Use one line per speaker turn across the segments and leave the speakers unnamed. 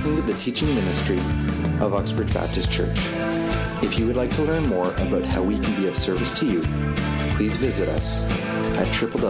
listening to the teaching ministry of Uxbridge Baptist Church. If you would like to learn more about how we can be of service to you, please visit us at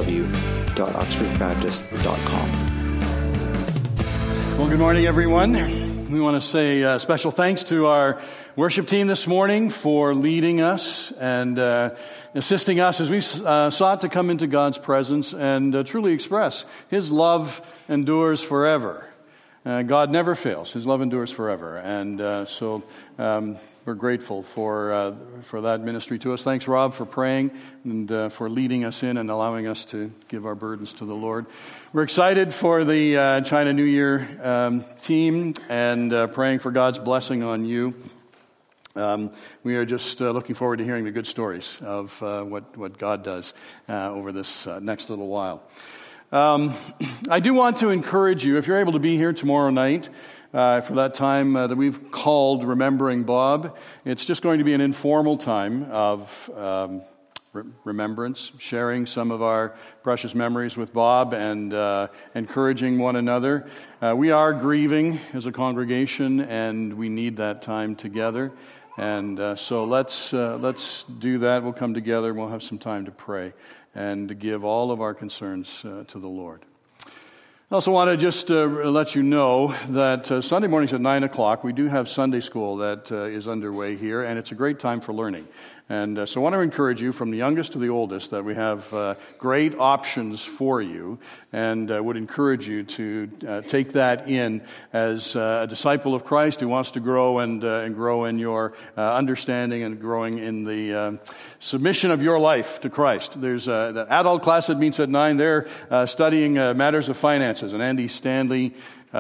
www.uxbridgebaptist.com.
Well, good morning, everyone. We want to say special thanks to our worship team this morning for leading us and assisting us as we sought to come into God's presence and truly express His love endures forever. God never fails. His love endures forever. And so we're grateful for that ministry to us. Thanks, Rob, for praying and for leading us in and allowing us to give our burdens to the Lord. We're excited for the China New Year team and praying for God's blessing on you. We are just looking forward to hearing the good stories of what God does over this next little while. I do want to encourage you, if you're able to be here tomorrow night, for that time that we've called Remembering Bob. It's just going to be an informal time of remembrance, sharing some of our precious memories with Bob and encouraging one another. We are grieving as a congregation, and we need that time together. And so let's do that. We'll come together and we'll have some time to pray and to give all of our concerns to the Lord. I also want to just let you know that Sunday mornings at 9 o'clock, we do have Sunday school that is underway here, and it's a great time for learning. And so I want to encourage you, from the youngest to the oldest, that we have great options for you, and would encourage you to take that in as a disciple of Christ who wants to grow and grow in your understanding and growing in the submission of your life to Christ. There's the adult class that meets at 9. They're studying matters of finances, an Andy Stanley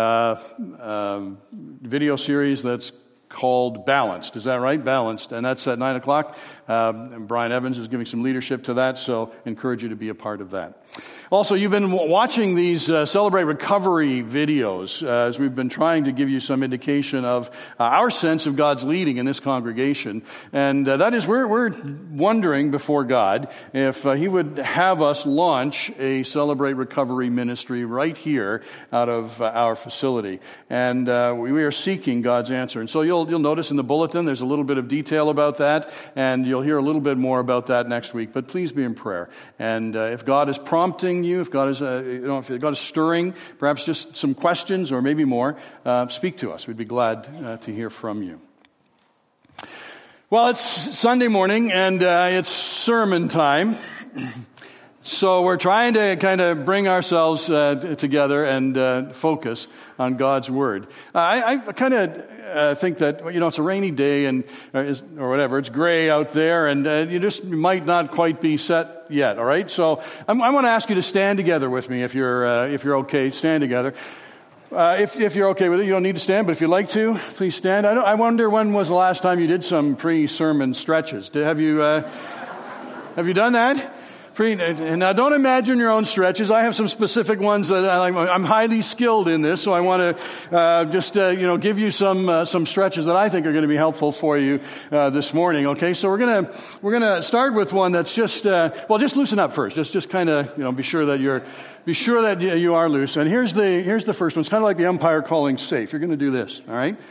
video series that's called Balanced. Is that right? Balanced. And that's at 9 o'clock. Brian Evans is giving some leadership to that, so encourage you to be a part of that. Also, you've been watching these Celebrate Recovery videos as we've been trying to give you some indication of our sense of God's leading in this congregation. And that is, we're wondering before God if He would have us launch a Celebrate Recovery ministry right here out of our facility. And we are seeking God's answer. And so you'll notice in the bulletin there's a little bit of detail about that, and you'll hear a little bit more about that next week. But please be in prayer. And if God is prompting you, if God is, if God is stirring, perhaps just some questions or maybe more, speak to us. We'd be glad to hear from you. Well, it's Sunday morning and it's sermon time. So we're trying to kind of bring ourselves together and focus on God's Word. I kind of think that, it's a rainy day and or whatever. It's gray out there, and you just might not quite be set yet. All right. So I want to ask you to stand together with me if you're okay. Stand together. If you're okay with it, you don't need to stand, but if you'd like to, please stand. I wonder when was the last time you did some pre-sermon stretches. Have you done that? And now don't imagine your own stretches. I have some specific ones that I'm highly skilled in this, so I want to give you some stretches that I think are going to be helpful for you this morning. Okay, so we're gonna start with one that's just loosen up first. Just kind of be sure that you are loose. And here's the first one. It's kind of like the umpire calling safe. You're going to do this. All right.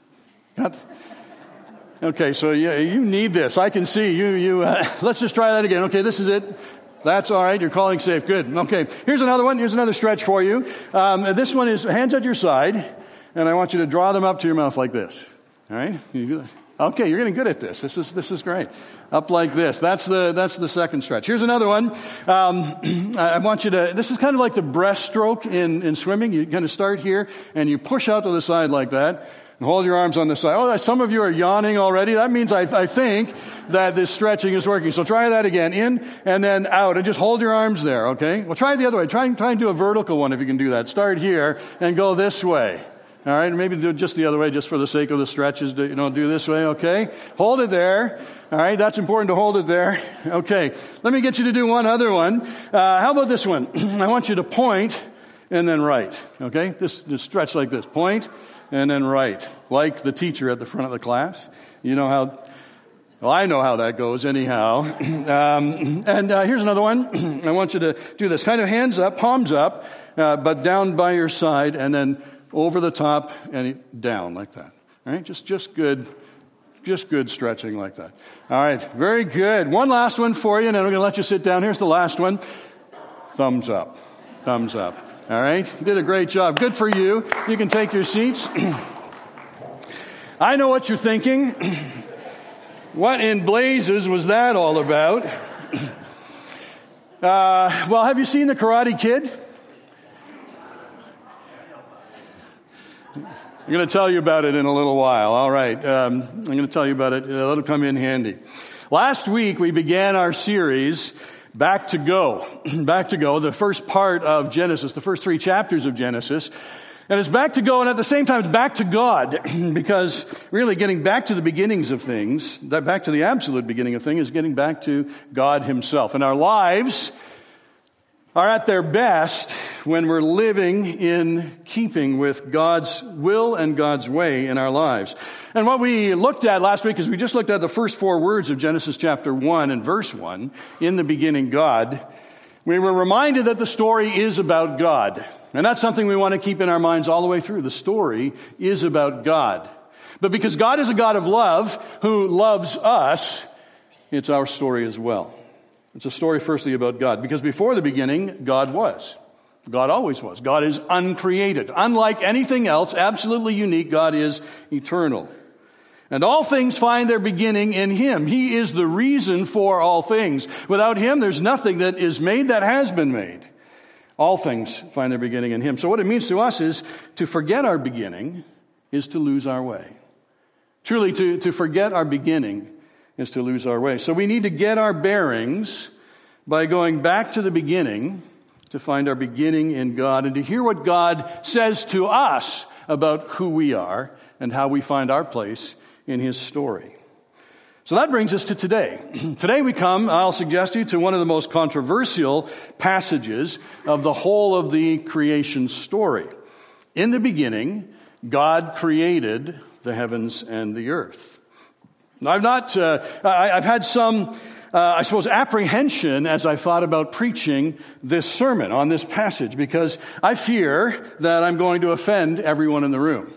Okay, so yeah, you need this. I can see you. Let's just try that again. Okay, this is it. That's all right. You're calling safe. Good. Okay, here's another one. Here's another stretch for you. This one is hands at your side, and I want you to draw them up to your mouth like this. All right. Okay, you're getting good at this. This is great. Up like this. That's the second stretch. Here's another one. I want you to. This is kind of like the breaststroke in swimming. You're going to start here, and you push out to the side like that. And hold your arms on the side. Oh, some of you are yawning already. That means I think that this stretching is working. So try that again. In and then out. And just hold your arms there, okay? Well, try it the other way. Try and do a vertical one if you can do that. Start here and go this way. All right? And maybe do it just the other way just for the sake of the stretches. Do this way, okay? Hold it there. All right? That's important to hold it there. Okay. Let me get you to do one other one. How about this one? I want you to point and then right, okay? Just stretch like this. Point and then right, like the teacher at the front of the class. You know how, well, I know how that goes anyhow. Here's another one. I want you to do this. Kind of hands up, palms up, but down by your side, and then over the top, and down like that. All right, just good stretching like that. All right, very good. One last one for you, and then I'm going to let you sit down. Here's the last one. Thumbs up. Thumbs up. All right, you did a great job. Good for you. You can take your seats. I know what you're thinking. What in blazes was that all about? Well, have you seen The Karate Kid? I'm going to tell you about it in a little while. All right. I'm going to tell you about it. It'll come in handy. Last week, we began our series, Back to Go. Back to Go, the first part of Genesis, the first 3 chapters of Genesis. And it's back to go, and at the same time, it's back to God, because really getting back to the beginnings of things, back to the absolute beginning of things, is getting back to God himself. And our lives are at their best when we're living in keeping with God's will and God's way in our lives. And what we looked at last week is we just looked at the first 4 words of Genesis chapter 1 and verse 1, in the beginning God. We were reminded that the story is about God. And that's something we want to keep in our minds all the way through. The story is about God. But because God is a God of love who loves us, it's our story as well. It's a story firstly about God, because before the beginning, God was. God always was. God is uncreated. Unlike anything else, absolutely unique, God is eternal. And all things find their beginning in him. He is the reason for all things. Without him, there's nothing that is made that has been made. All things find their beginning in him. So what it means to us is to forget our beginning is to lose our way. Truly, to forget our beginning is to lose our way. So we need to get our bearings by going back to the beginning to find our beginning in God and to hear what God says to us about who we are and how we find our place in his story. So that brings us to today. Today we come, I'll suggest to you, to one of the most controversial passages of the whole of the creation story. In the beginning, God created the heavens and the earth. I've had some, apprehension as I thought about preaching this sermon on this passage, because I fear that I'm going to offend everyone in the room.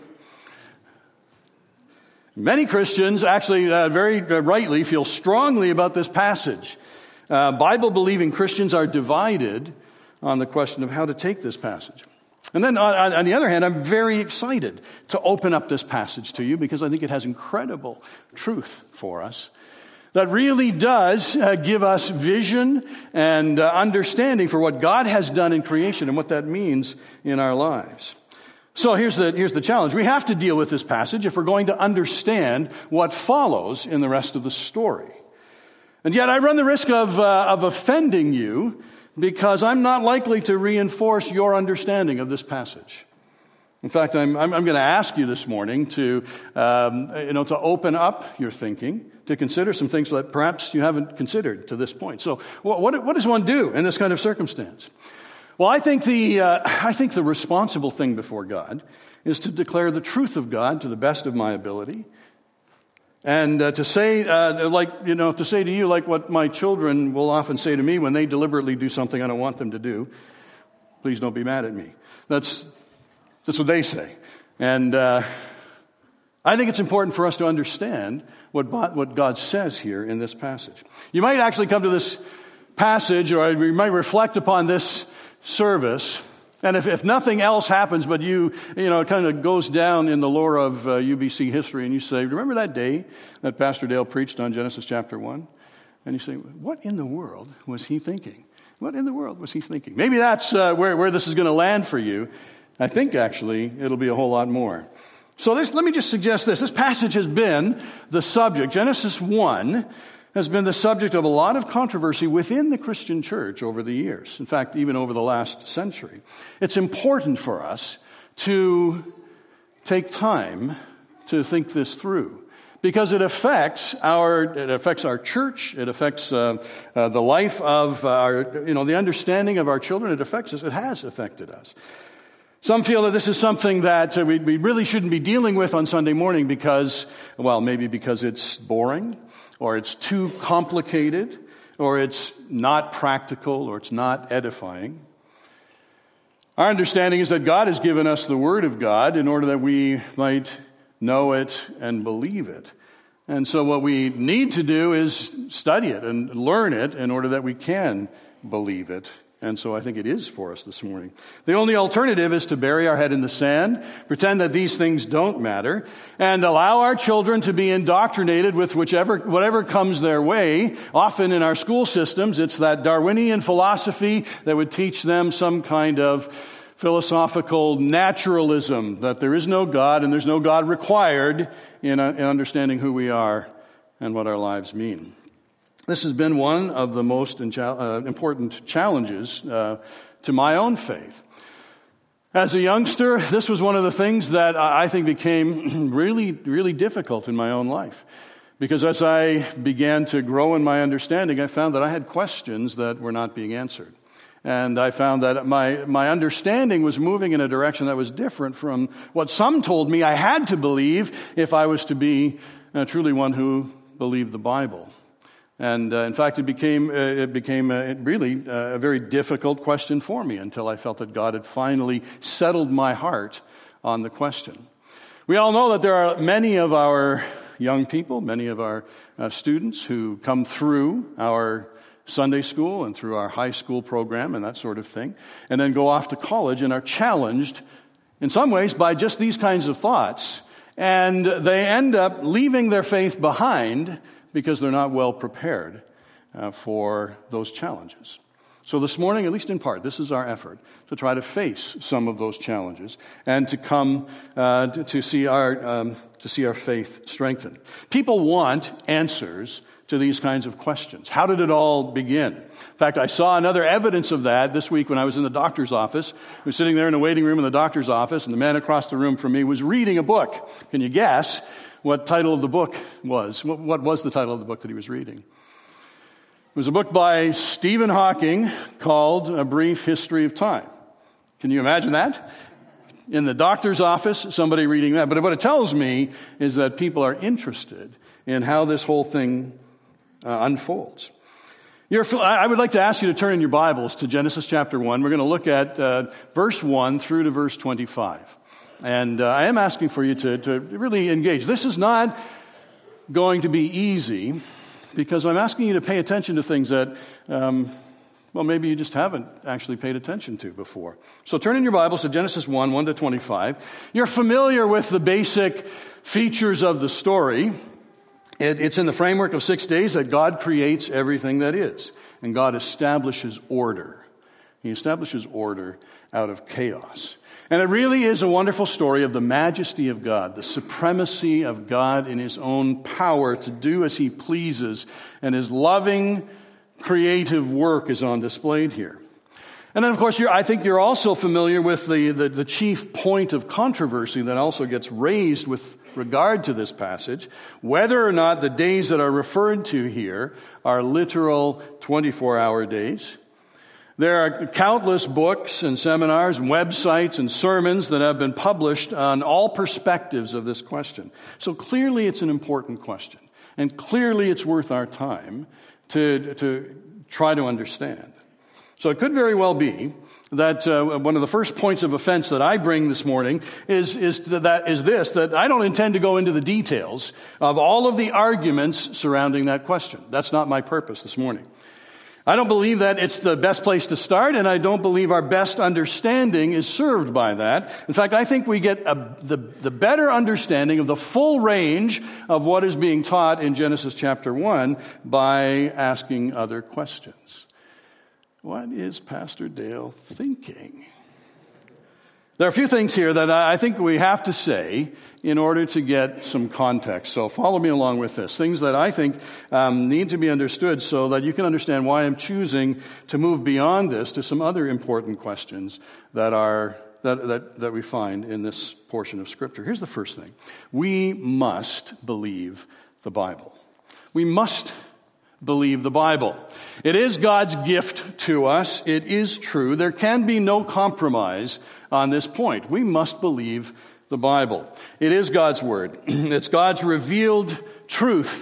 Many Christians actually very rightly feel strongly about this passage. Bible-believing Christians are divided on the question of how to take this passage. And then on the other hand, I'm very excited to open up this passage to you, because I think it has incredible truth for us that really does give us vision and understanding for what God has done in creation and what that means in our lives. So here's the challenge. We have to deal with this passage if we're going to understand what follows in the rest of the story. And yet I run the risk of offending you, because I'm not likely to reinforce your understanding of this passage. In fact, I'm going to ask you this morning to open up your thinking, to consider some things that perhaps you haven't considered to this point. So what does one do in this kind of circumstance? Well, I think the responsible thing before God is to declare the truth of God to the best of my ability, and to say to you, like what my children will often say to me when they deliberately do something I don't want them to do: please don't be mad at me. That's what they say, and I think it's important for us to understand what God says here in this passage. You might actually come to this passage, or you might reflect upon this service, and if nothing else happens, but it kind of goes down in the lore of UBC history, and you say, remember that day that Pastor Dale preached on Genesis chapter 1? And you say, what in the world was he thinking? What in the world was he thinking? Maybe that's where this is going to land for you. I think, actually, it'll be a whole lot more. So let me just suggest this. This passage has been the subject. Genesis 1 has been the subject of a lot of controversy within the Christian church over the years. In fact, even over the last century. It's important for us to take time to think this through, because it affects our church. It affects the life of the understanding of our children. It affects us. It has affected us. Some feel that this is something that we really shouldn't be dealing with on Sunday morning because it's boring, or it's too complicated, or it's not practical, or it's not edifying. Our understanding is that God has given us the Word of God in order that we might know it and believe it. And so what we need to do is study it and learn it in order that we can believe it. And so I think it is for us this morning. The only alternative is to bury our head in the sand, pretend that these things don't matter, and allow our children to be indoctrinated with whatever comes their way. Often in our school systems, it's that Darwinian philosophy that would teach them some kind of philosophical naturalism, that there is no God and there's no God required in understanding who we are and what our lives mean. This has been one of the most important challenges to my own faith. As a youngster, this was one of the things that I think became really, really difficult in my own life. Because as I began to grow in my understanding, I found that I had questions that were not being answered. And I found that my understanding was moving in a direction that was different from what some told me I had to believe if I was to be truly one who believed the Bible. And in fact, it became a very difficult question for me until I felt that God had finally settled my heart on the question. We all know that there are many of our young people, many of our students who come through our Sunday school and through our high school program and that sort of thing, and then go off to college and are challenged in some ways by just these kinds of thoughts. And they end up leaving their faith behind because they're not well prepared for those challenges. So this morning, at least in part, this is our effort to try to face some of those challenges and to come to see our faith strengthened. People want answers to these kinds of questions. How did it all begin? In fact, I saw another evidence of that this week when I was in the doctor's office. I was sitting there in the waiting room in the doctor's office, and the man across the room from me was reading a book. Can you guess what title of the book was? What was the title of the book that he was reading? It was a book by Stephen Hawking called A Brief History of Time. Can you imagine that? In the doctor's office, somebody reading that. But what it tells me is that people are interested in how this whole thing unfolds. I would like to ask you to turn in your Bibles to Genesis chapter 1. We're going to look at verse 1 through to verse 25. And I am asking for you to really engage. This is not going to be easy because I'm asking you to pay attention to things that, maybe you just haven't actually paid attention to before. So turn in your Bibles to Genesis 1 to 25. You're familiar with the basic features of the story. It's in the framework of 6 days that God creates everything that is. And God establishes order. He establishes order out of chaos. And it really is a wonderful story of the majesty of God, the supremacy of God in His own power to do as He pleases, and His loving, creative work is on display here. And then, of course, I think you're also familiar with the chief point of controversy that also gets raised with regard to this passage, whether or not the days that are referred to here are literal 24-hour days. There are countless books and seminars and websites and sermons that have been published on all perspectives of this question. So clearly it's an important question. And clearly it's worth our time to try to understand. So it could very well be that one of the first points of offense that I bring this morning is that I don't intend to go into the details of all of the arguments surrounding that question. That's not my purpose this morning. I don't believe that it's the best place to start, and I don't believe our best understanding is served by that. In fact, I think we get the better understanding of the full range of what is being taught in Genesis chapter 1 by asking other questions. What is Pastor Dale thinking? There are a few things here that I think we have to say in order to get some context. So follow me along with this. Things that I think need to be understood so that you can understand why I'm choosing to move beyond this to some other important questions that we find in this portion of Scripture. Here's the first thing. We must believe the Bible. We must believe the Bible. It is God's gift to us. It is true. There can be no compromise on this point. We must believe the Bible. It is God's Word. It's God's revealed truth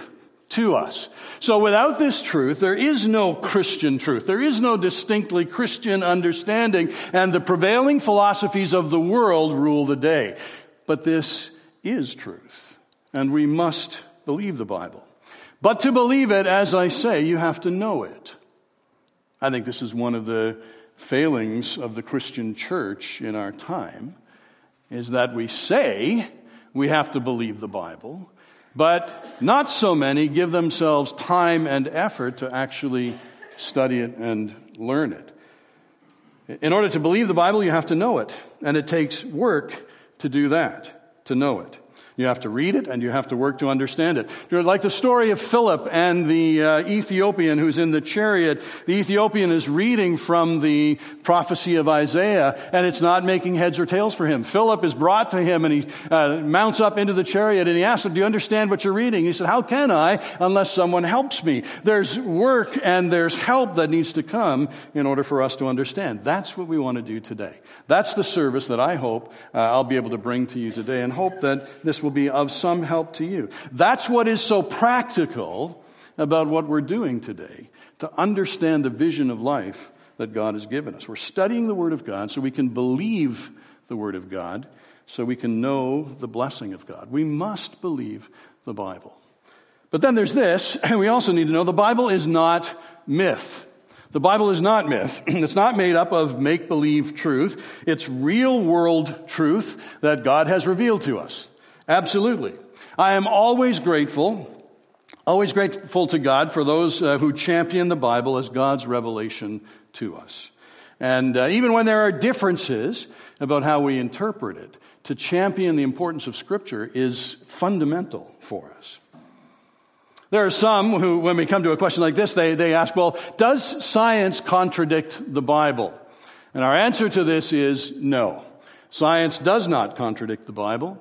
to us. So without this truth, there is no Christian truth. There is no distinctly Christian understanding, and the prevailing philosophies of the world rule the day. But this is truth, and we must believe the Bible. But to believe it, as I say, you have to know it. I think this is one of the failings of the Christian church in our time, is that we say we have to believe the Bible, but not so many give themselves time and effort to actually study it and learn it. In order to believe the Bible, you have to know it, and it takes work to do that, to know it. You have to read it, and you have to work to understand it. Like the story of Philip and the Ethiopian who's in the chariot. The Ethiopian is reading from the prophecy of Isaiah, and it's not making heads or tails for him. Philip is brought to him, and he mounts up into the chariot, and he asks him, do you understand what you're reading? He said, how can I unless someone helps me? There's work and there's help that needs to come in order for us to understand. That's what we want to do today. That's the service that I hope I'll be able to bring to you today, and hope that this will be of some help to you. That's what is so practical about what we're doing today, to understand the vision of life that God has given us. We're studying the Word of God so we can believe the Word of God, so we can know the blessing of God. We must believe the Bible. But then there's this, and we also need to know the Bible is not myth. The Bible is not myth. It's not made up of make-believe truth. It's real-world truth that God has revealed to us. Absolutely. I am always grateful to God for those who champion the Bible as God's revelation to us. And even when there are differences about how we interpret it, to champion the importance of Scripture is fundamental for us. There are some who, when we come to a question like this, they ask, well, does science contradict the Bible? And our answer to this is no. Science does not contradict the Bible.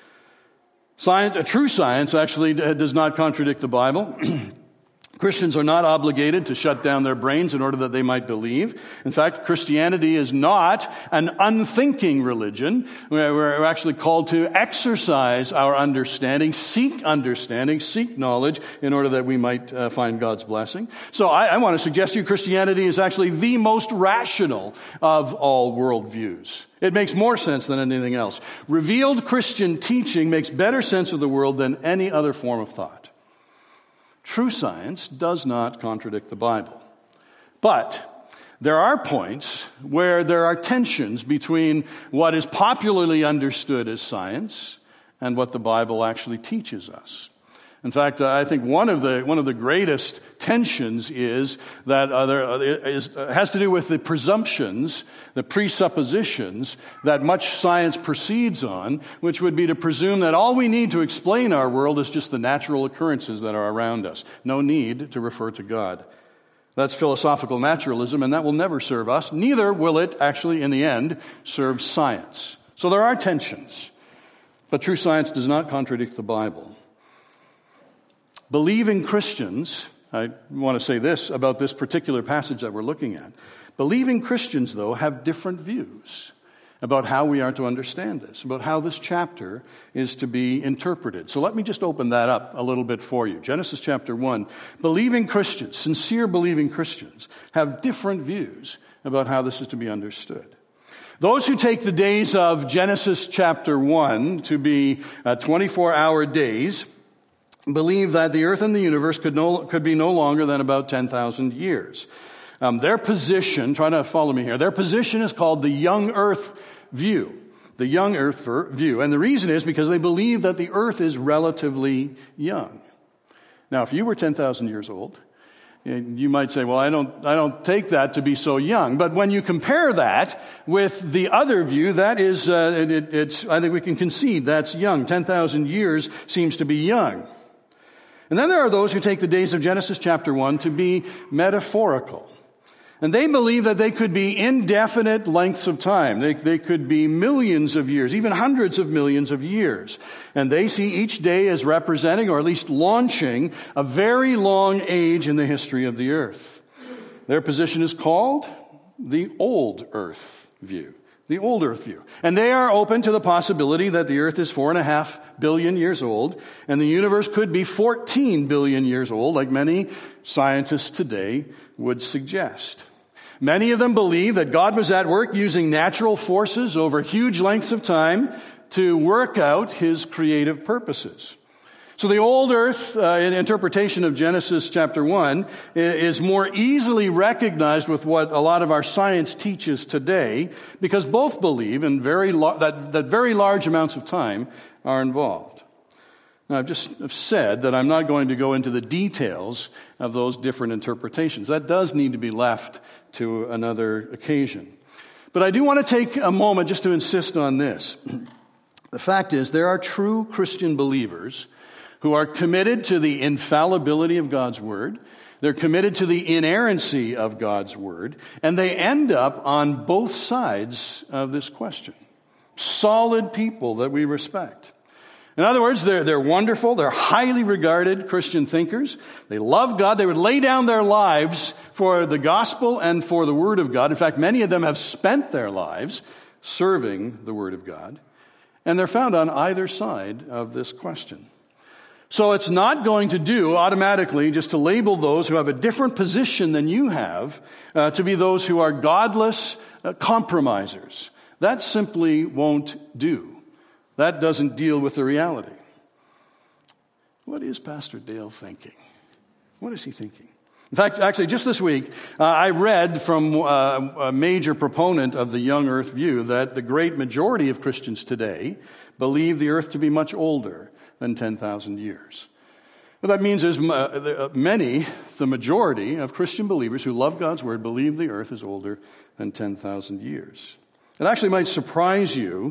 True science actually does not contradict the Bible. Christians are not obligated to shut down their brains in order that they might believe. In fact, Christianity is not an unthinking religion. We're actually called to exercise our understanding, seek knowledge in order that we might find God's blessing. So I want to suggest to you Christianity is actually the most rational of all worldviews. It makes more sense than anything else. Revealed Christian teaching makes better sense of the world than any other form of thought. True science does not contradict the Bible. But there are points where there are tensions between what is popularly understood as science and what the Bible actually teaches us. In fact, I think one of the greatest tensions is that has to do with the presumptions, the presuppositions that much science proceeds on, which would be to presume that all we need to explain our world is just the natural occurrences that are around us. No need to refer to God. That's philosophical naturalism, and that will never serve us. Neither will it actually, in the end, serve science. So there are tensions. But true science does not contradict the Bible. Believing Christians, I want to say this about this particular passage that we're looking at. Believing Christians, though, have different views about how we are to understand this, about how this chapter is to be interpreted. So let me just open that up a little bit for you. Genesis chapter 1. Believing Christians, sincere believing Christians, have different views about how this is to be understood. Those who take the days of Genesis chapter 1 to be 24-hour days believe that the earth and the universe could be no longer than about 10,000 years. Their position, try to follow me here, their position is called the young earth view. The young earth view. And the reason is because they believe that the earth is relatively young. Now, if you were 10,000 years old, you might say, well, I don't take that to be so young. But when you compare that with the other view, that is, I think we can concede that's young. 10,000 years seems to be young. And then there are those who take the days of Genesis chapter 1 to be metaphorical. And they believe that they could be indefinite lengths of time. They could be millions of years, even hundreds of millions of years. And they see each day as representing, or at least launching, a very long age in the history of the earth. Their position is called the old earth view. the old earth view. And they are open to the possibility that the earth is 4.5 billion years old, and the universe could be 14 billion years old, like many scientists today would suggest. Many of them believe that God was at work using natural forces over huge lengths of time to work out his creative purposes. So the old earth interpretation of Genesis chapter 1 is more easily recognized with what a lot of our science teaches today, because both believe in that very large amounts of time are involved. Now, I've just said that I'm not going to go into the details of those different interpretations. That does need to be left to another occasion. But I do want to take a moment just to insist on this. The fact is, there are true Christian believers who are committed to the infallibility of God's Word. They're committed to the inerrancy of God's Word. And they end up on both sides of this question. Solid people that we respect. In other words, they're wonderful. They're highly regarded Christian thinkers. They love God. They would lay down their lives for the gospel and for the Word of God. In fact, many of them have spent their lives serving the Word of God. And they're found on either side of this question. So it's not going to do automatically just to label those who have a different position than you have to be those who are godless compromisers. That simply won't do. That doesn't deal with the reality. What is Pastor Dale thinking? What is he thinking? In fact, actually, just this week, I read from a major proponent of the young earth view that the great majority of Christians today believe the earth to be much older than 10,000 years. What that means is the majority of Christian believers who love God's Word believe the earth is older than 10,000 years. It actually might surprise you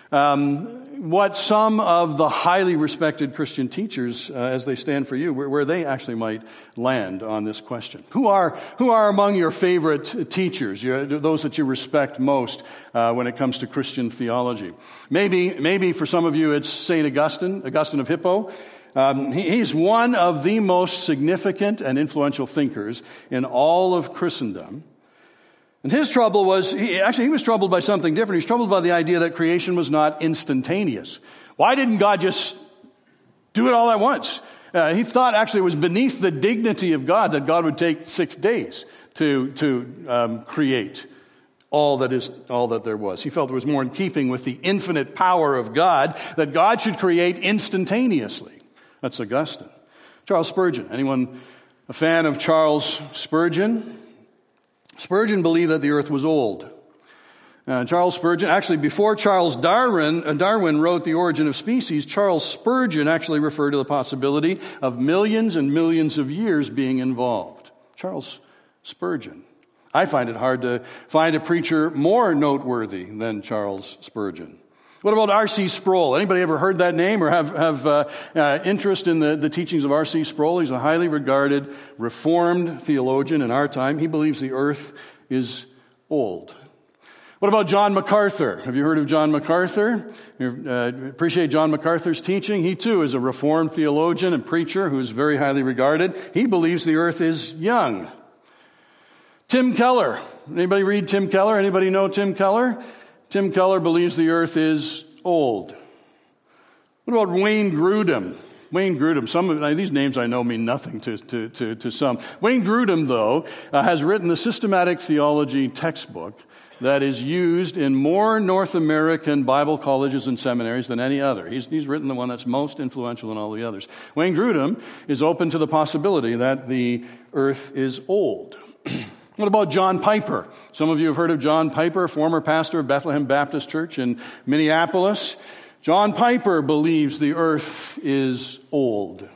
what some of the highly respected Christian teachers, as they stand for you, where they actually might land on this question. Who are among your favorite teachers, those that you respect most when it comes to Christian theology? Maybe for some of you it's St. Augustine of Hippo. He's one of the most significant and influential thinkers in all of Christendom. And his trouble was, he was troubled by something different. He was troubled by the idea that creation was not instantaneous. Why didn't God just do it all at once? He thought actually it was beneath the dignity of God that God would take 6 days to create all that there was. He felt it was more in keeping with the infinite power of God that God should create instantaneously. That's Augustine. Charles Spurgeon. Anyone a fan of Charles Spurgeon? Spurgeon believed that the earth was old. Charles Spurgeon, actually before Charles Darwin wrote The Origin of Species, Charles Spurgeon actually referred to the possibility of millions and millions of years being involved. Charles Spurgeon. I find it hard to find a preacher more noteworthy than Charles Spurgeon. What about R.C. Sproul? Anybody ever heard that name or have interest in the teachings of R.C. Sproul? He's a highly regarded Reformed theologian in our time. He believes the earth is old. What about John MacArthur? Have you heard of John MacArthur? Appreciate John MacArthur's teaching. He too is a Reformed theologian and preacher who is very highly regarded. He believes the earth is young. Tim Keller. Anybody read Tim Keller? Anybody know Tim Keller? Tim Keller believes the earth is old. What about Wayne Grudem? Wayne Grudem, these names I know mean nothing to some. Wayne Grudem, though, has written the systematic theology textbook that is used in more North American Bible colleges and seminaries than any other. He's written the one that's most influential in all the others. Wayne Grudem is open to the possibility that the earth is old. What about John Piper? Some of you have heard of John Piper, former pastor of Bethlehem Baptist Church in Minneapolis. John Piper believes the earth is old.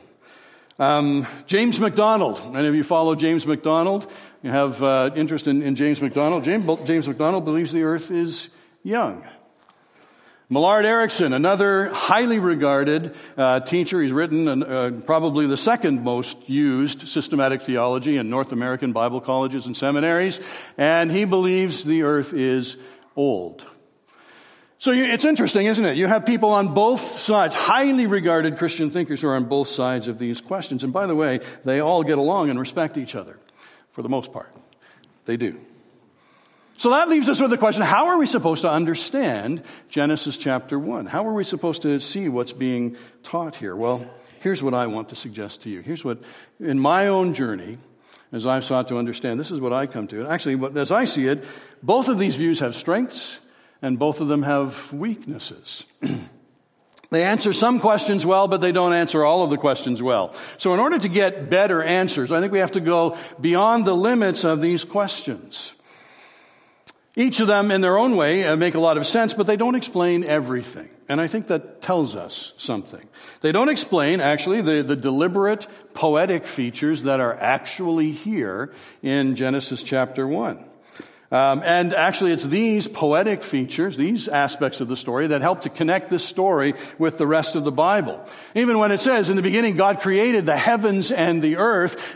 James MacDonald. Many of you follow James MacDonald. You have interest in James MacDonald. James MacDonald believes the earth is young. Millard Erickson, another highly regarded teacher. He's written probably the second most used systematic theology in North American Bible colleges and seminaries, and he believes the earth is old. So it's interesting, isn't it? You have people on both sides, highly regarded Christian thinkers who are on both sides of these questions. And by the way, they all get along and respect each other, for the most part. They do. So that leaves us with the question, how are we supposed to understand Genesis chapter 1? How are we supposed to see what's being taught here? Well, here's what I want to suggest to you. Here's what, in my own journey, as I've sought to understand, this is what I come to. Actually, as I see it, both of these views have strengths, and both of them have weaknesses. They answer some questions well, but they don't answer all of the questions well. So in order to get better answers, I think we have to go beyond the limits of these questions. Each of them, in their own way, make a lot of sense, but they don't explain everything. And I think that tells us something. They don't explain, actually, the deliberate poetic features that are actually here in Genesis chapter 1. And actually, it's these poetic features, these aspects of the story, that help to connect this story with the rest of the Bible. Even when it says, in the beginning, God created the heavens and the earth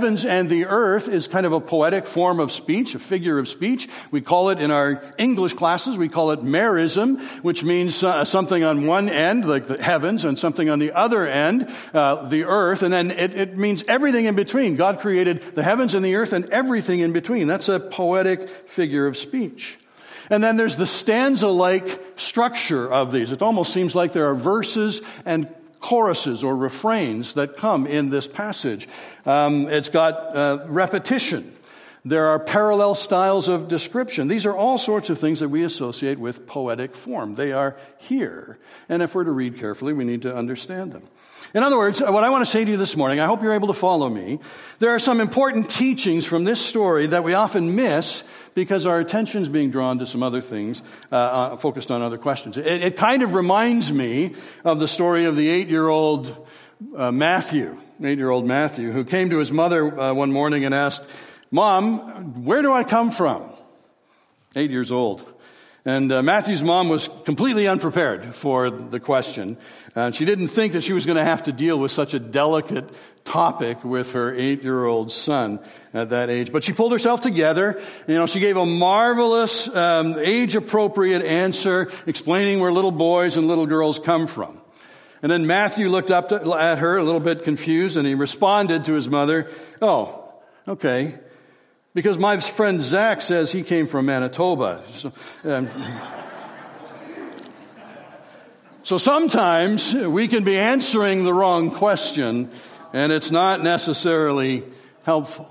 is kind of a poetic form of speech, a figure of speech. We call it, in our English classes, we call it merism, which means something on one end, like the heavens, and something on the other end, the earth. And then it means everything in between. God created the heavens and the earth and everything in between. That's a poetic figure of speech. And then there's the stanza-like structure of these. It almost seems like there are verses and choruses or refrains that come in this passage. It's got repetition. There are parallel styles of description. These are all sorts of things that we associate with poetic form. They are here. And if we're to read carefully, we need to understand them. In other words, what I want to say to you this morning, I hope you're able to follow me. There are some important teachings from this story that we often miss because our attention is being drawn to some other things, focused on other questions. It kind of reminds me of the story of the 8-year-old Matthew, who came to his mother one morning and asked, "Mom, where do I come from?" 8 years old. And Matthew's mom was completely unprepared for the question. She didn't think that she was going to have to deal with such a delicate topic with her 8-year-old son at that age. But she pulled herself together. She gave a marvelous, age-appropriate answer explaining where little boys and little girls come from. And then Matthew looked up at her a little bit confused, and he responded to his mother, "Oh, okay. Because my friend Zach says he came from Manitoba." So sometimes we can be answering the wrong question, and it's not necessarily helpful.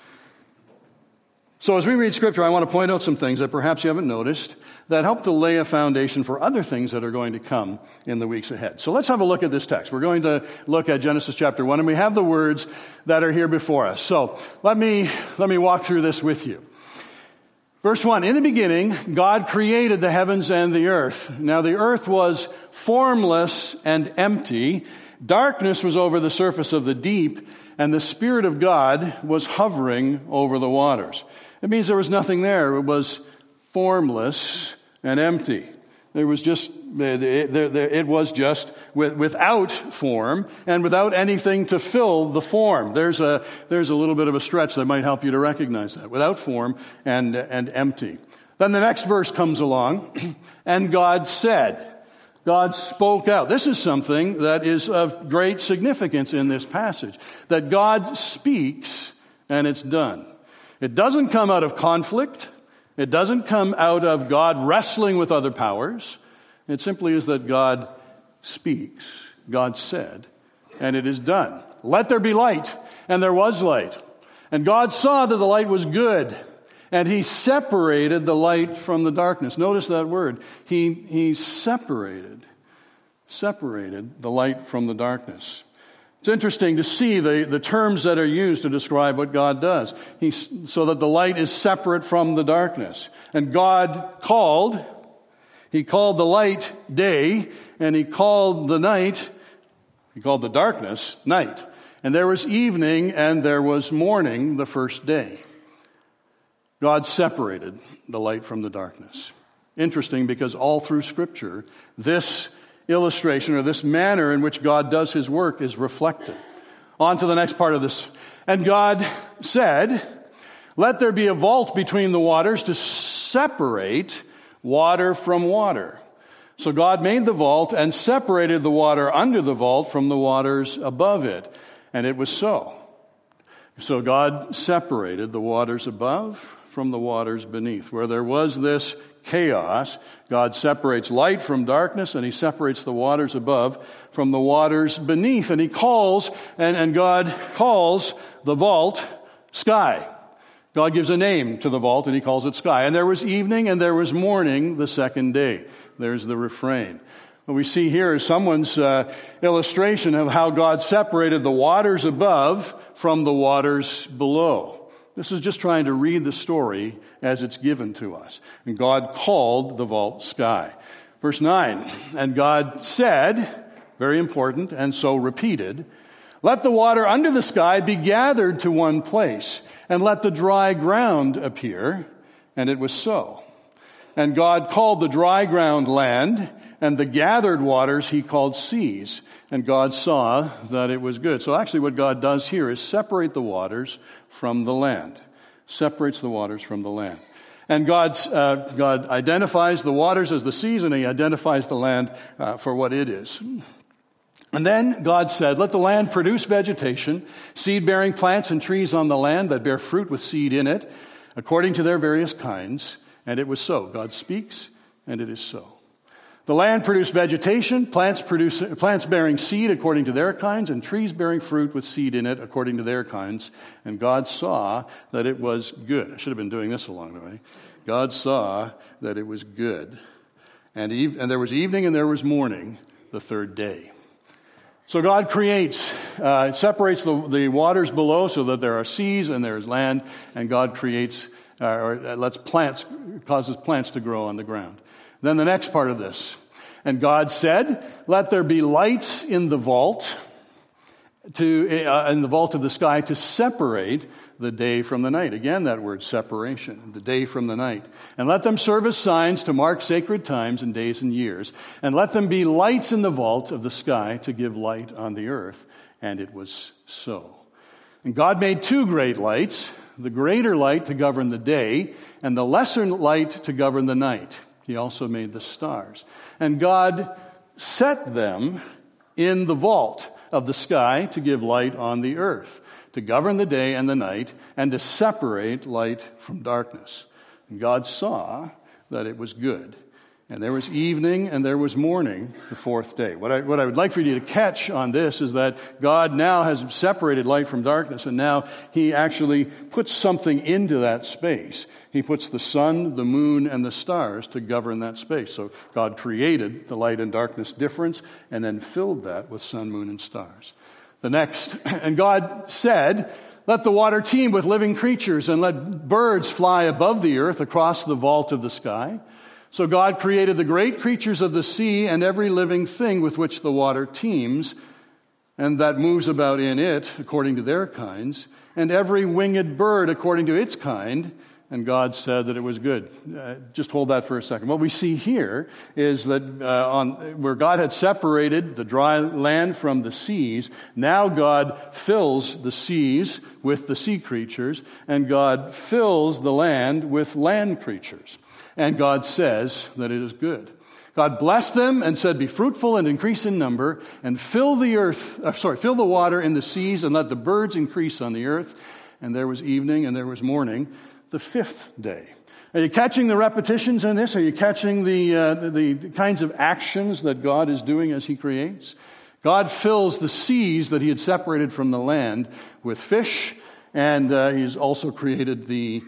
So as we read Scripture, I want to point out some things that perhaps you haven't noticed that help to lay a foundation for other things that are going to come in the weeks ahead. So let's have a look at this text. We're going to look at Genesis chapter 1, and we have the words that are here before us. So let me walk through this with you. Verse 1, in the beginning, God created the heavens and the earth. Now the earth was formless and empty. Darkness was over the surface of the deep, and the Spirit of God was hovering over the waters. It means there was nothing there. It was formless and empty. It was just without form and without anything to fill the form. There's a little bit of a stretch that might help you to recognize that. Without form and empty. Then the next verse comes along, and God said. God spoke out. This is something that is of great significance in this passage. That God speaks and it's done. It doesn't come out of conflict. It doesn't come out of God wrestling with other powers. It simply is that God speaks, God said, and it is done. Let there be light, and there was light. And God saw that the light was good, and He separated the light from the darkness. Notice that word. He separated the light from the darkness. It's interesting to see the terms that are used to describe what God does. So that the light is separate from the darkness. And God called the light day, and He called the darkness night. And there was evening and there was morning the first day. God separated the light from the darkness. Interesting, because all through Scripture, this illustration or this manner in which God does His work is reflected. On to the next part of this. And God said, "Let there be a vault between the waters to separate water from water." So God made the vault and separated the water under the vault from the waters above it. And it was so. So God separated the waters above from the waters beneath. Where there was this chaos, God separates light from darkness, and he separates the waters above from the waters beneath. And he calls, and God calls the vault sky. God gives a name to the vault, and he calls it sky. And there was evening and there was morning the second day. There's the refrain. What we see here is someone's illustration of how God separated the waters above from the waters below. This is just trying to read the story as it's given to us. And God called the vault sky. Verse 9, and God said, very important, and so repeated, let the water under the sky be gathered to one place, and let the dry ground appear. And it was so. And God called the dry ground land, and the gathered waters he called seas. And God saw that it was good. So actually what God does here is separate the waters from the land. Separates the waters from the land. And God identifies the waters as the seas, and he identifies the land for what it is. And then God said, let the land produce vegetation, seed-bearing plants and trees on the land that bear fruit with seed in it, according to their various kinds. And it was so. God speaks, and it is so. The land produced vegetation, plants bearing seed according to their kinds, and trees bearing fruit with seed in it according to their kinds. And God saw that it was good. I should have been doing this along the way. God saw that it was good. And there was evening and there was morning the third day. So God creates, separates the waters below so that there are seas and there is land, and God creates, causes plants to grow on the ground. Then the next part of this. And God said, let there be lights in the vault, in the vault of the sky to separate the day from the night. Again, that word separation, the day from the night. And let them serve as signs to mark sacred times and days and years. And let them be lights in the vault of the sky to give light on the earth. And it was so. And God made two great lights, the greater light to govern the day, and the lesser light to govern the night. He also made the stars. And God set them in the vault of the sky to give light on the earth, to govern the day and the night, and to separate light from darkness. And God saw that it was good. And there was evening and there was morning the fourth day. What I would like for you to catch on this is that God now has separated light from darkness, and now he actually puts something into that space. He puts the sun, the moon, and the stars to govern that space. So God created the light and darkness difference and then filled that with sun, moon, and stars. The next, and God said, let the water teem with living creatures and let birds fly above the earth across the vault of the sky. So God created the great creatures of the sea and every living thing with which the water teems and that moves about in it according to their kinds, and every winged bird according to its kind. And God said that it was good. Just hold that for a second. What we see here is that where God had separated the dry land from the seas, now God fills the seas with the sea creatures, and God fills the land with land creatures. And God says that it is good. God blessed them and said, be fruitful and increase in number, and fill the water in the seas, and let the birds increase on the earth. And there was evening and there was morning, the fifth day. Are you catching the repetitions in this? Are you catching the kinds of actions that God is doing as he creates? God fills the seas that he had separated from the land with fish, and he's also created the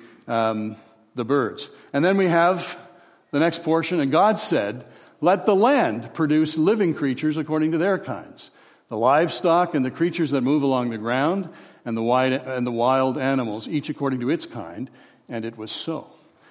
birds. And then we have the next portion, and God said, let the land produce living creatures according to their kinds, the livestock and the creatures that move along the ground, and the wild animals, each according to its kind. And it was so.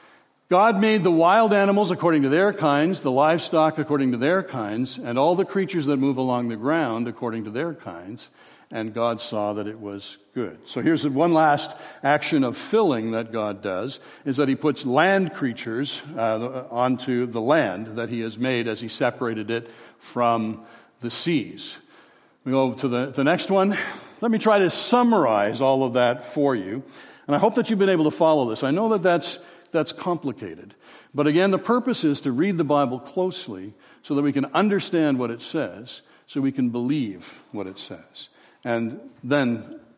God made the wild animals according to their kinds, the livestock according to their kinds, and all the creatures that move along the ground according to their kinds. And God saw that it was good. So here's one last action of filling that God does, is that he puts land creatures onto the land that he has made as he separated it from the seas. We go to the next one. Let me try to summarize all of that for you. And I hope that you've been able to follow this. I know that that's complicated. But again, the purpose is to read the Bible closely so that we can understand what it says, so we can believe what it says. And then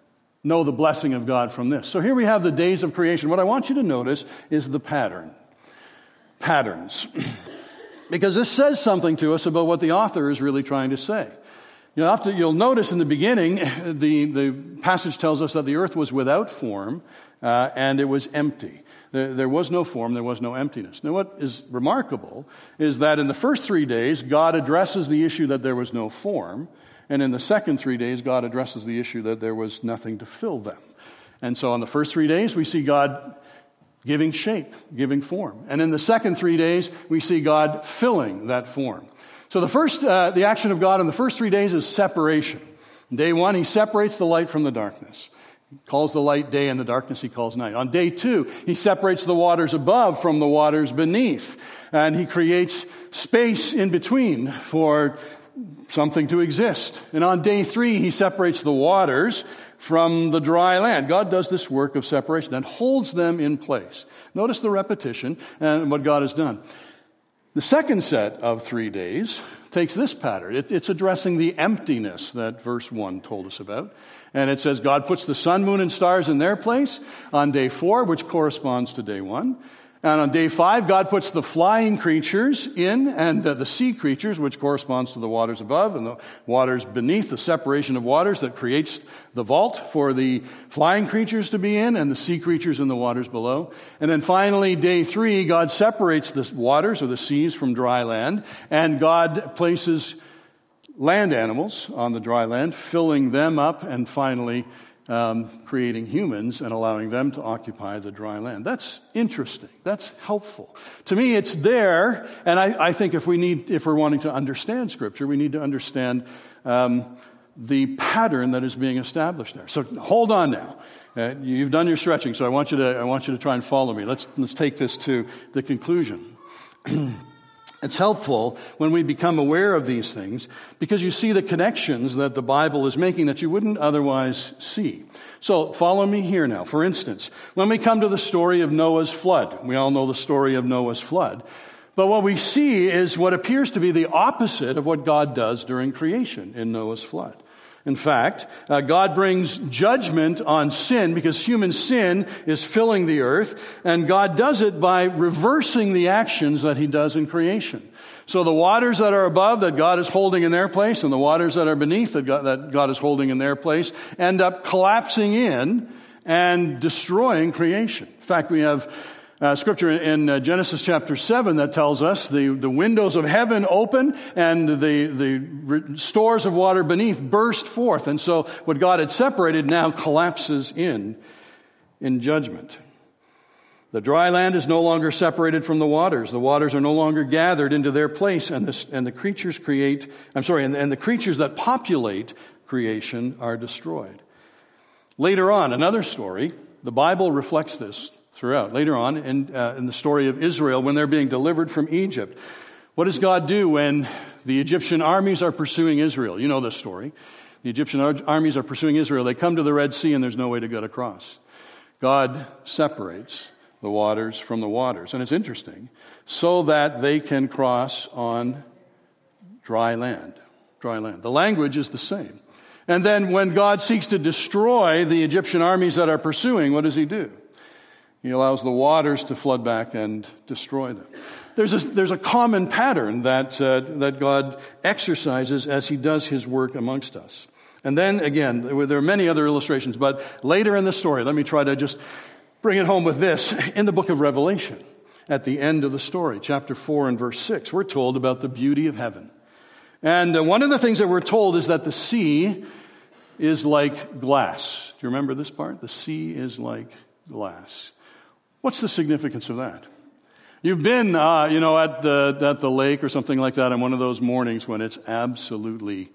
know the blessing of God from this. So here we have the days of creation. What I want you to notice is the pattern. Patterns. Because this says something to us about what the author is really trying to say. You'll notice in the beginning, the passage tells us that the earth was without form and it was empty. There was no form, there was no emptiness. Now what is remarkable is that in the first 3 days, God addresses the issue that there was no form, and in the second 3 days, God addresses the issue that there was nothing to fill them. And so on the first 3 days, we see God giving shape, giving form. And in the second 3 days, we see God filling that form. So the action of God in the first 3 days is separation. Day 1, he separates the light from the darkness. He calls the light day and the darkness he calls night. On day 2, he separates the waters above from the waters beneath. And he creates space in between for something to exist. And on day 3, he separates the waters from the dry land. God does this work of separation and holds them in place. Notice the repetition and what God has done. The second set of 3 days takes this pattern. It's addressing the emptiness that verse 1 told us about. And it says God puts the sun, moon, and stars in their place on day 4, which corresponds to day 1. And on day 5, God puts the flying creatures in and the sea creatures, which corresponds to the waters above and the waters beneath, the separation of waters that creates the vault for the flying creatures to be in and the sea creatures in the waters below. And then finally, day 3, God separates the waters or the seas from dry land, and God places land animals on the dry land, filling them up, and finally creating humans and allowing them to occupy the dry land. That's interesting. That's helpful. To me, it's there, and I think if we're wanting to understand Scripture, we need to understand the pattern that is being established there. So hold on now. You've done your stretching, so I want you to try and follow me. Let's take this to the conclusion. It's helpful when we become aware of these things because you see the connections that the Bible is making that you wouldn't otherwise see. So follow me here now. For instance, when we come to the story of Noah's flood, we all know the story of Noah's flood. But what we see is what appears to be the opposite of what God does during creation in Noah's flood. In fact, God brings judgment on sin because human sin is filling the earth, and God does it by reversing the actions that he does in creation. So the waters that are above that God is holding in their place and the waters that are beneath that God is holding in their place end up collapsing in and destroying creation. In fact, we have scripture in Genesis chapter 7 that tells us the windows of heaven open and the stores of water beneath burst forth. And so what God had separated now collapses in judgment. The dry land is no longer separated from the waters. The waters are no longer gathered into their place, and the creatures the creatures that populate creation are destroyed. Later on, another story, the Bible reflects this throughout. Later on, in the story of Israel, when they're being delivered from Egypt, what does God do when the Egyptian armies are pursuing Israel? You know this story. The Egyptian armies are pursuing Israel. They come to the Red Sea and there's no way to get across. God separates the waters from the waters. And it's interesting, so that they can cross on dry land. Dry land. The language is the same. And then when God seeks to destroy the Egyptian armies that are pursuing, what does he do? He allows the waters to flood back and destroy them. There's a common pattern that God exercises as he does his work amongst us. And then, again, there are many other illustrations, but later in the story, let me try to just bring it home with this. In the book of Revelation, at the end of the story, chapter 4 and verse 6, we're told about the beauty of heaven. And one of the things that we're told is that the sea is like glass. Do you remember this part? The sea is like glass. What's the significance of that? You've been, at the lake or something like that on one of those mornings when it's absolutely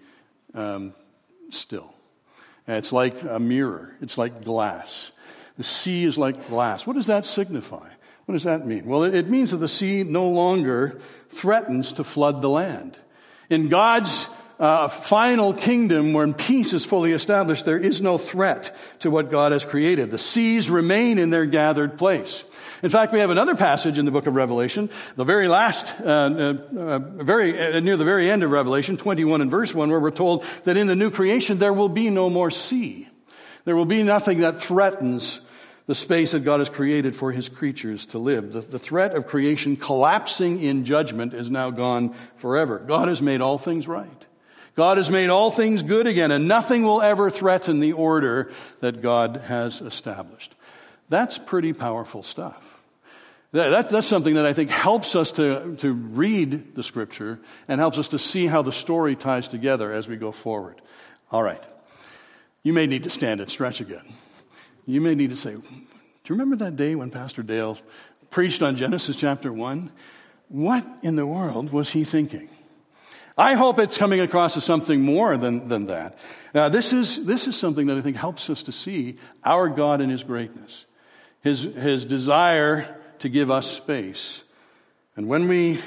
still. And it's like a mirror. It's like glass. The sea is like glass. What does that signify? What does that mean? Well, it means that the sea no longer threatens to flood the land. In God's final kingdom, when peace is fully established, there is no threat to what God has created. The seas remain in their gathered place. In fact, we have another passage in the book of Revelation, the very last, near the very end of Revelation, 21 and verse 1, where we're told that in the new creation there will be no more sea. There will be nothing that threatens the space that God has created for his creatures to live. The threat of creation collapsing in judgment is now gone forever. God has made all things right. God has made all things good again, and nothing will ever threaten the order that God has established. That's pretty powerful stuff. That's something that I think helps us to read the Scripture and helps us to see how the story ties together as we go forward. All right. You may need to stand and stretch again. You may need to say, do you remember that day when Pastor Dale preached on Genesis chapter 1? What in the world was he thinking? I hope it's coming across as something more than that. This is something that I think helps us to see our God and his greatness, his desire to give us space. And when we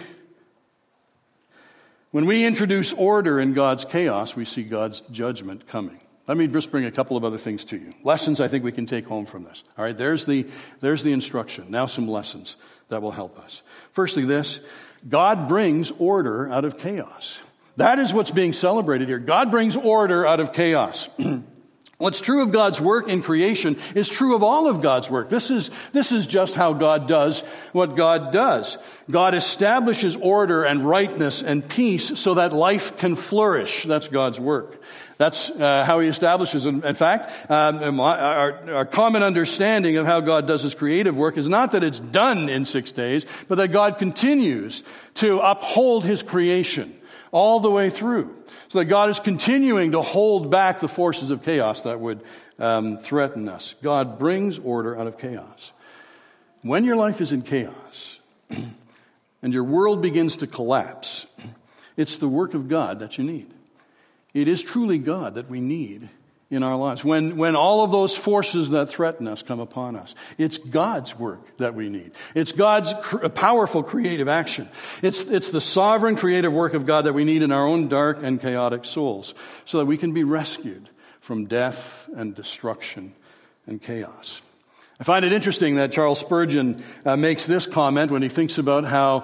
introduce order in God's chaos, we see God's judgment coming. Let me just bring a couple of other things to you. Lessons I think we can take home from this. All right, there's the instruction. Now some lessons that will help us. Firstly, this: God brings order out of chaos. That is what's being celebrated here. God brings order out of chaos. What's true of God's work in creation is true of all of God's work. This is just how God does what God does. God establishes order and rightness and peace so that life can flourish. That's God's work. That's how he establishes it. In fact, our common understanding of how God does his creative work is not that it's done in 6 days, but that God continues to uphold his creation all the way through. So that God is continuing to hold back the forces of chaos that would threaten us. God brings order out of chaos. When your life is in chaos and your world begins to collapse, it's the work of God that you need. It is truly God that we need in our lives. When all of those forces that threaten us come upon us, it's God's work that we need. It's God's powerful creative action. It's the sovereign creative work of God that we need in our own dark and chaotic souls so that we can be rescued from death and destruction and chaos. I find it interesting that Charles Spurgeon makes this comment when he thinks about how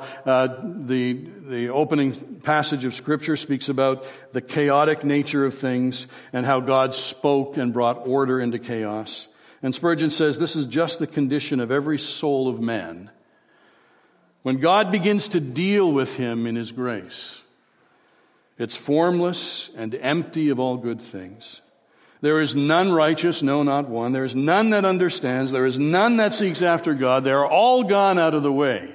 the opening passage of Scripture speaks about the chaotic nature of things and how God spoke and brought order into chaos. And Spurgeon says this is just the condition of every soul of man. When God begins to deal with him in his grace, it's formless and empty of all good things. There is none righteous, no, not one. There is none that understands. There is none that seeks after God. They are all gone out of the way.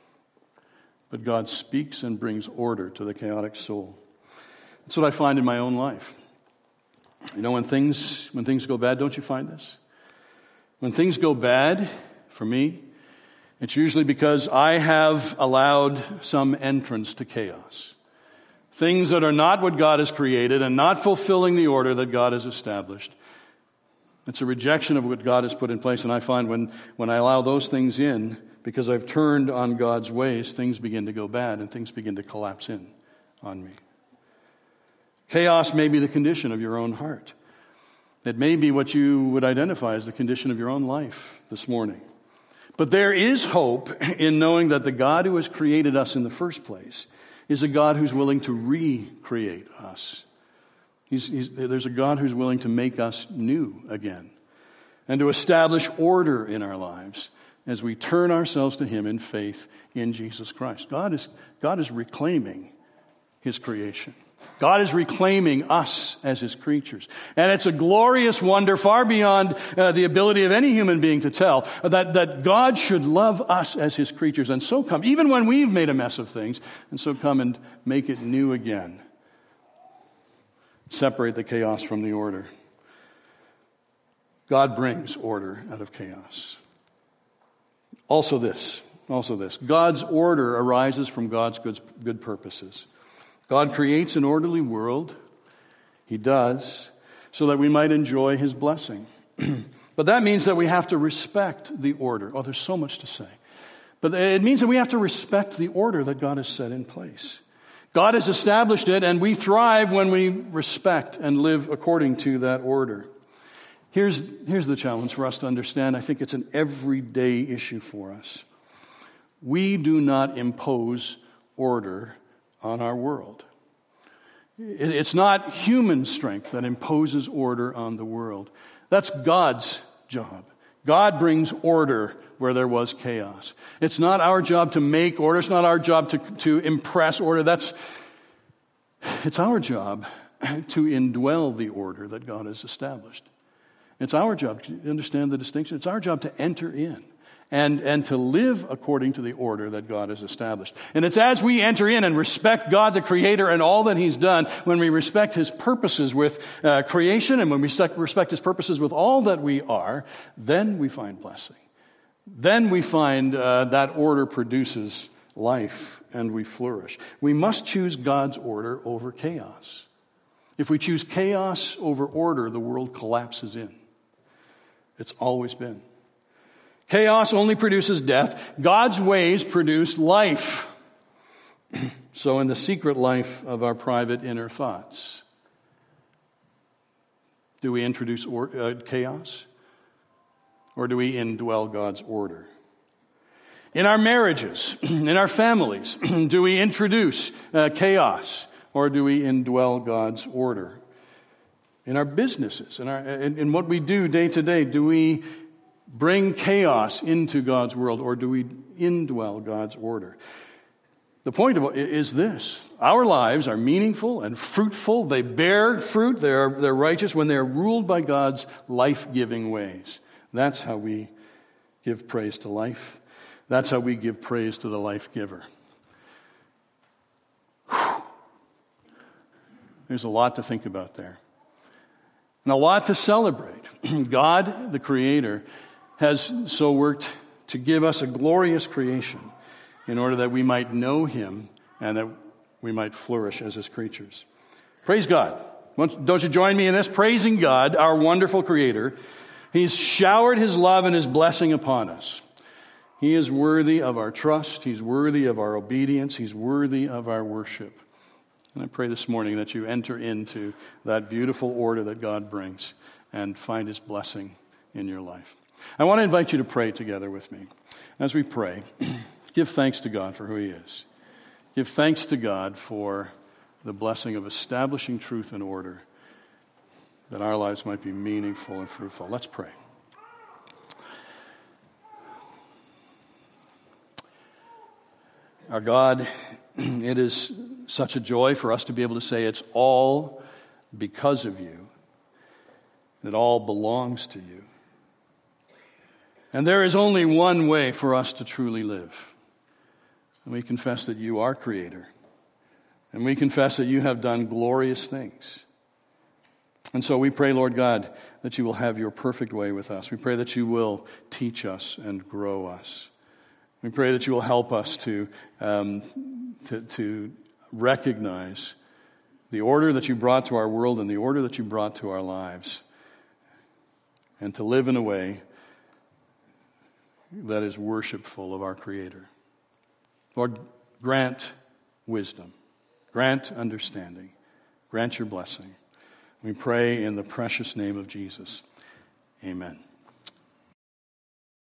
But God speaks and brings order to the chaotic soul. That's what I find in my own life. You know, when things go bad, don't you find this? When things go bad, for me, it's usually because I have allowed some entrance to chaos. Things that are not what God has created and not fulfilling the order that God has established. It's a rejection of what God has put in place. And I find when I allow those things in, because I've turned on God's ways, things begin to go bad and things begin to collapse in on me. Chaos may be the condition of your own heart. It may be what you would identify as the condition of your own life this morning. But there is hope in knowing that the God who has created us in the first place is a God who's willing to recreate us. There's a God who's willing to make us new again and to establish order in our lives as we turn ourselves to him in faith in Jesus Christ. God is reclaiming his creation. God is reclaiming us as his creatures. And it's a glorious wonder far beyond the ability of any human being to tell that God should love us as his creatures and so come, even when we've made a mess of things, and so come and make it new again. Separate the chaos from the order. God brings order out of chaos. Also this, God's order arises from God's good purposes. God creates an orderly world. He does, so that we might enjoy his blessing. But that means that we have to respect the order. Oh, there's so much to say. But it means that we have to respect the order that God has set in place. God has established it, and we thrive when we respect and live according to that order. Here's the challenge for us to understand. I think it's an everyday issue for us. We do not impose order on our world. It's not human strength that imposes order on the world. That's God's job. God brings order where there was chaos. It's not our job to make order. It's not our job to impress order. It's our job to indwell the order that God has established. It's our job to understand the distinction. It's our job to enter in and to live according to the order that God has established. And it's as we enter in and respect God, the Creator, and all that He's done, when we respect His purposes with creation and when we respect His purposes with all that we are, then we find blessing. Then we find that order produces life and we flourish. We must choose God's order over chaos. If we choose chaos over order, the world collapses in. It's always been. Chaos only produces death. God's ways produce life. So in the secret life of our private inner thoughts, do we introduce chaos? Or do we indwell God's order? In our marriages, in our families, do we introduce chaos? Or do we indwell God's order? In our businesses, in what we do day to day, do we bring chaos into God's world, or do we indwell God's order? The point of it is this: our lives are meaningful and fruitful. They bear fruit. They're righteous when they're ruled by God's life-giving ways. That's how we give praise to life. That's how we give praise to the life-giver. There's a lot to think about there. And a lot to celebrate. God, the Creator, has so worked to give us a glorious creation in order that we might know Him and that we might flourish as His creatures. Praise God. Don't you join me in this? Praising God, our wonderful Creator. He's showered His love and His blessing upon us. He is worthy of our trust. He's worthy of our obedience. He's worthy of our worship. And I pray this morning that you enter into that beautiful order that God brings and find His blessing in your life. I want to invite you to pray together with me. As we pray, give thanks to God for who He is. Give thanks to God for the blessing of establishing truth and order, that our lives might be meaningful and fruitful. Let's pray. Our God, it is such a joy for us to be able to say it's all because of you. It all belongs to you. And there is only one way for us to truly live. And we confess that you are Creator. And we confess that you have done glorious things. And so we pray, Lord God, that you will have your perfect way with us. We pray that you will teach us and grow us. We pray that you will help us to recognize the order that you brought to our world and the order that you brought to our lives, and to live in a way that is worshipful of our Creator. Lord, grant wisdom, grant understanding, grant your blessing. We pray in the precious name of Jesus. Amen.